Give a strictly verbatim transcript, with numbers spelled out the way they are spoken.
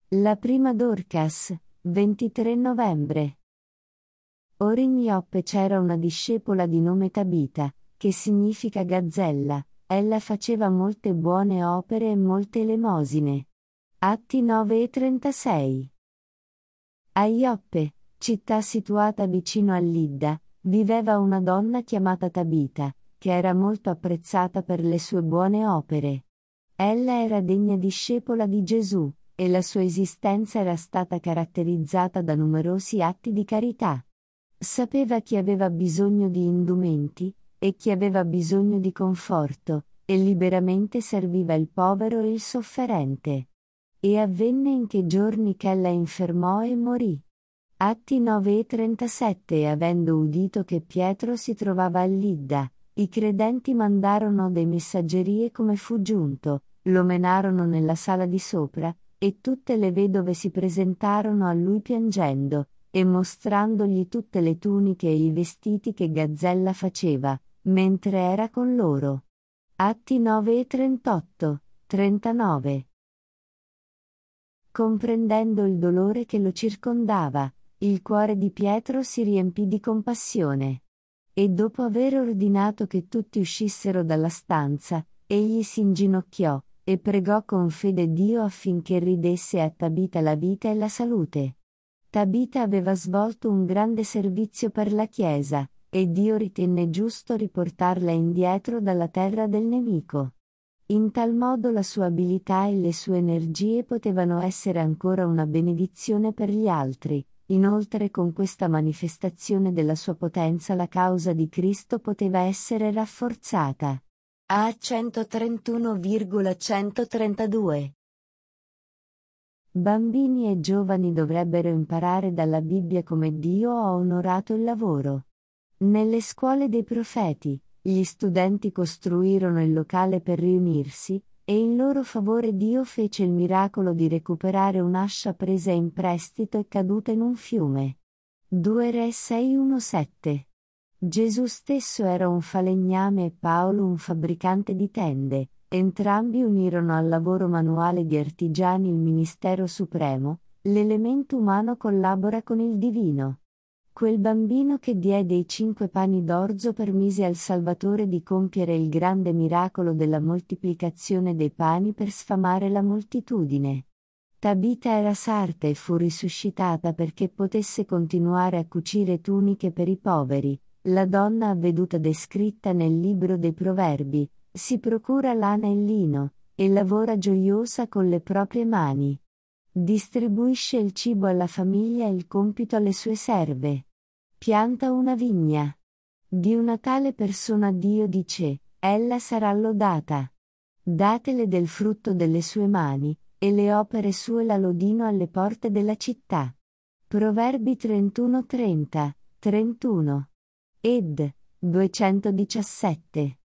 La prima Dorcas, ventitré novembre. Ora in Ioppe c'era una discepola di nome Tabita, che significa gazzella. Ella faceva molte buone opere e molte elemosine. Atti nove e trentasei. A Ioppe, città situata vicino a Lidda, viveva una donna chiamata Tabita, che era molto apprezzata per le sue buone opere. Ella era degna discepola di Gesù, e la sua esistenza era stata caratterizzata da numerosi atti di carità. Sapeva chi aveva bisogno di indumenti, e chi aveva bisogno di conforto, e liberamente serviva il povero e il sofferente. E avvenne in che giorni ch'ella infermò e morì. Atti nove e trentasette. E avendo udito che Pietro si trovava a Lidda, i credenti mandarono dei messaggeri e come fu giunto, lo menarono nella sala di sopra, e tutte le vedove si presentarono a lui piangendo, e mostrandogli tutte le tuniche e i vestiti che Gazzella faceva, mentre era con loro. Atti nove e trentotto, trentanove. Comprendendo il dolore che lo circondava, il cuore di Pietro si riempì di compassione. E dopo aver ordinato che tutti uscissero dalla stanza, egli si inginocchiò, e pregò con fede Dio affinché ridesse a Tabita la vita e la salute. Tabita aveva svolto un grande servizio per la Chiesa, e Dio ritenne giusto riportarla indietro dalla terra del nemico. In tal modo la sua abilità e le sue energie potevano essere ancora una benedizione per gli altri. Inoltre con questa manifestazione della sua potenza la causa di Cristo poteva essere rafforzata. A centotrentuno centotrentadue. Bambini e giovani dovrebbero imparare dalla Bibbia come Dio ha onorato il lavoro. Nelle scuole dei profeti, gli studenti costruirono il locale per riunirsi, e in loro favore Dio fece il miracolo di recuperare un'ascia presa in prestito e caduta in un fiume. due Re sei uno sette. Gesù stesso era un falegname e Paolo un fabbricante di tende, entrambi unirono al lavoro manuale di artigiani il ministero supremo, l'elemento umano collabora con il divino. Quel bambino che diede i cinque pani d'orzo permise al Salvatore di compiere il grande miracolo della moltiplicazione dei pani per sfamare la moltitudine. Tabita era sarta e fu risuscitata perché potesse continuare a cucire tuniche per i poveri. La donna avveduta descritta nel libro dei Proverbi, si procura lana e lino, e lavora gioiosa con le proprie mani. Distribuisce il cibo alla famiglia e il compito alle sue serve. Pianta una vigna. Di una tale persona Dio dice, ella sarà lodata. Datele del frutto delle sue mani, e le opere sue la lodino alle porte della città. Proverbi trentuno trenta, trentuno. Ed. duecentodiciassette.